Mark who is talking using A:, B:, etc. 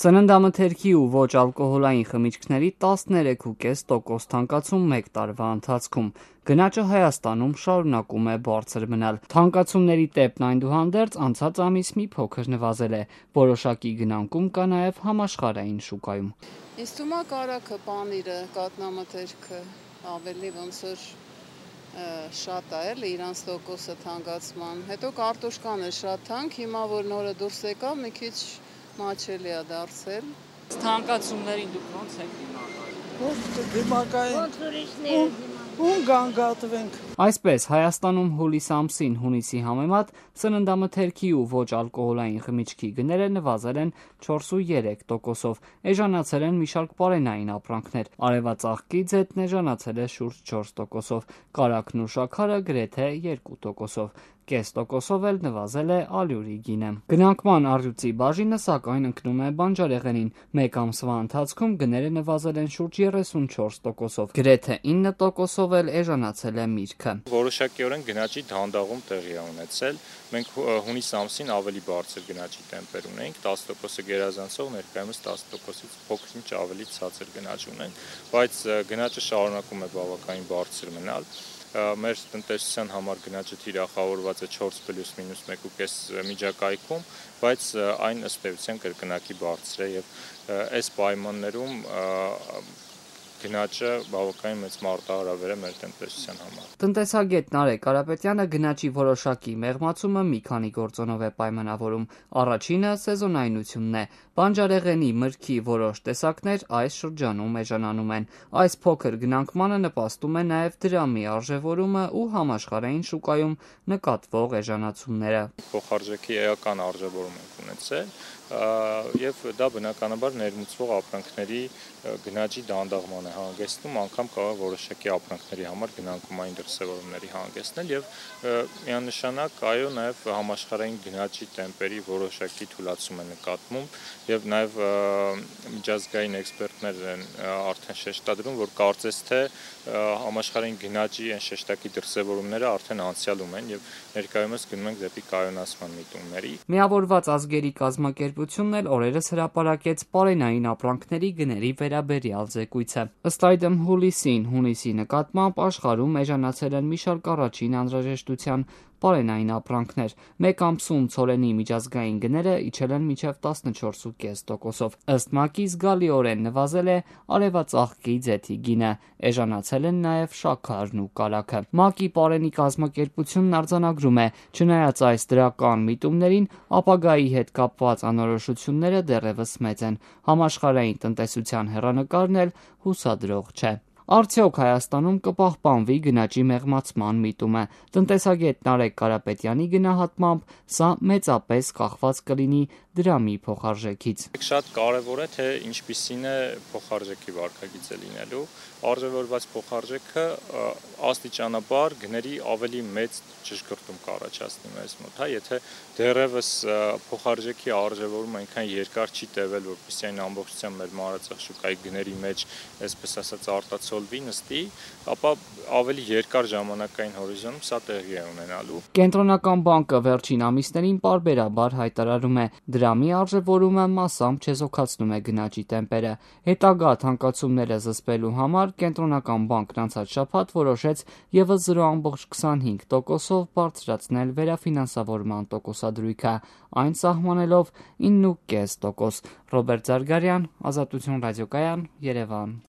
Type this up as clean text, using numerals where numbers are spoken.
A: Սննդամթերքի ու ոչ ալկոհոլային խմիչքների 13.5% թանկացում 1 տարվա ընթացքում։ Գնաճը Հայաստանում շարունակում է բարձր մնալ։ Թանկացումների տեպն այնուհանդերձ անցած ամիս մի փոքր նվազել է։ Որոշակի գնանկում կա նաև համաշխարհային շուկայում։
B: Ինձ թվում է կարագը, պանիրը, կաթնամթերքը ավելի ոնց որ շատ է էլի իրանց տոկոսը թանկացման։ Հետո կարտոշկան է շատ թանկ, հիմա որ նորը դուրս եկավ, մի քիչ մաչելի է դարձել։
A: Թանկացումներին դուք ո՞նց եք
C: դիմակային։ Ում գանգատվենք։
A: Այսպես, Հայաստանում հուլիս ամսին հունիսի համեմատ սննդամթերքի ու ոչ ալկոհոլային խմիչքի գները նվազել են 4.3%, էժանացել են մի շարք պարենային ապրանքներ, արևածաղկի ձետն էժանացել է շուրջ 4%, կարագն ու շաքարը գրեթե 2%, կես տոկոսով էլ նվազել է ալյուրի գինը։ Գնանկման առյուծի բաժինը սակայն ընկնում է բանջարեղենին, մեկ ամսվա ընթացքում գները նվազել են շուրջ 34%, գրեթե 9%-ով էլ էժանացել է միրգը։
D: Որոշակիորեն գնաճի դանդաղում տեղի է ունեցել։ Մենք հունիս ամսին ավելի բարձր գնաճի տեմպեր ունենք, 10%-ը գերազանցող ներկայումս 10%-ից փոքր-ինչ ավելի ցածր գնաճ ունենք, բայց գնաճը շարունակում է բավականին բարձր մնալ։ Մեր տնտեսության համար գնաճը թիրախավորված է 4 +- -1.5 միջակայքում, բայց այն ըստ էության կրկնակի բարձր է եւ այս պայմաններում գնաճը բավականին մեծ մարտահրավեր է մեր տնտեսության համար։
A: Տնտեսագետ Նարեկ Կարապետյանը գնաճի որոշակի մեղմացումը մի քանի գործոնով է պայմանավորում։ Առաջինը սեզոնայնությունն է։ Բանջարեղենի մրգի որոշ տեսակներ այս շրջանում էժանանում են։ Այս փոքր գնանկմանը նպաստում է նաև դրամի արժևորումը ու համաշխարհային շուկայում նկատվող էժանացումները։
D: Փոխարժեքի էական արժևորում ենք ունեցել եւ դա բնականաբար ներմուծվող ապրանքների գնաճի դանդաղման է հանգեցնում, անգամ կարող որոշակի ապրանքների համար գնանկումային դրսևորումների հանգեցնել եւ միանշանակ այո նաեւ համաշխարհային գնաճի տեմպերի որոշակի թուլացում է նկատվում եւ նաեւ միջազգային էքսպերտներ են արդեն շեշտադրում, որ կարծես թե համաշխարհային գնաճի այն շեշտակի դրսևորումները արդեն անցյալում են եւ ներկայումս գնում ենք դեպի կայունացման միտումների։
A: Միավորված ազգերի կազմակերպությունն էլ օրերս հրապարակեց պարենային ապրանքների գների վերաբերյալ զեկույցը։ Ըստ այդմ հունիսի նկատմամբ աշխարհում էժանացել են մի շարք առաջին անհրաժեշտության պարենային ապրանքներ։ Մեկ ամսում ցորենի միջազգային գները իջել են մինչև 14.5%-ով։ Ըստ ՄԱԿ-ի զգալիորեն նվազել է արևածաղկի ձեթի գինը, էժանացել են նաև շաքարն ու կարագը։ ՄԱԿ-ի պարենի կազմակերպությունն արձանագրում է, չնայած այս դրական միտումներին, ապագայի հետ կապված անորոշությունները դեռևս մեծ են։ Համաշխարհային տնտեսության հեռանկարն էլ հուսադրող չէ։ Արդյոք Հայաստանում կպահպանվի գնաճի մեղմացման միտումը։ Տնտեսագետ Նարեկ Կարապետյանի գնահատմամբ սա մեծապես կախված կլինի դրամի փոխարժեքից։
D: Շատ կարևոր է թե ինչպիսին է փոխարժեքի վարքագիծը լինելու։ Արժևորված փոխարժեքը աստիճանաբար գների ավելի մեծ ճշգրտում կառաջացնի մեզ մոտ, հա, եթե դեռևս փոխարժեքի արժևորումը այնքան երկար չի տևել, որպեսզի այն ամբողջությամբ մեր մարածախ շուկայի գների մեջ, այսպես ասած, արտացոլվի, նստի, ապա ավելի երկար ժամանակային հորիզոնում սա տեղի է ունենալու։
A: Կենտրոնական բանկը վերջին ամիսներին պարբերաբար հայտարարում է, դրամի արժևորումը մասամբ չեզոքացնում է գնաճի տեմպերը։ Հետագա թանկացումները զսպելու համար Կենտրոնական բանկն անցած շաբաթ որոշեց ևս 0.25%-ով բարձրացնել վերաֆինանսավորման տոկոսադրույքը, այն սահմանելով 9.5%։ Ռոբերտ Զարգարյան, Ազատություն ռադիոկայան, Երևան։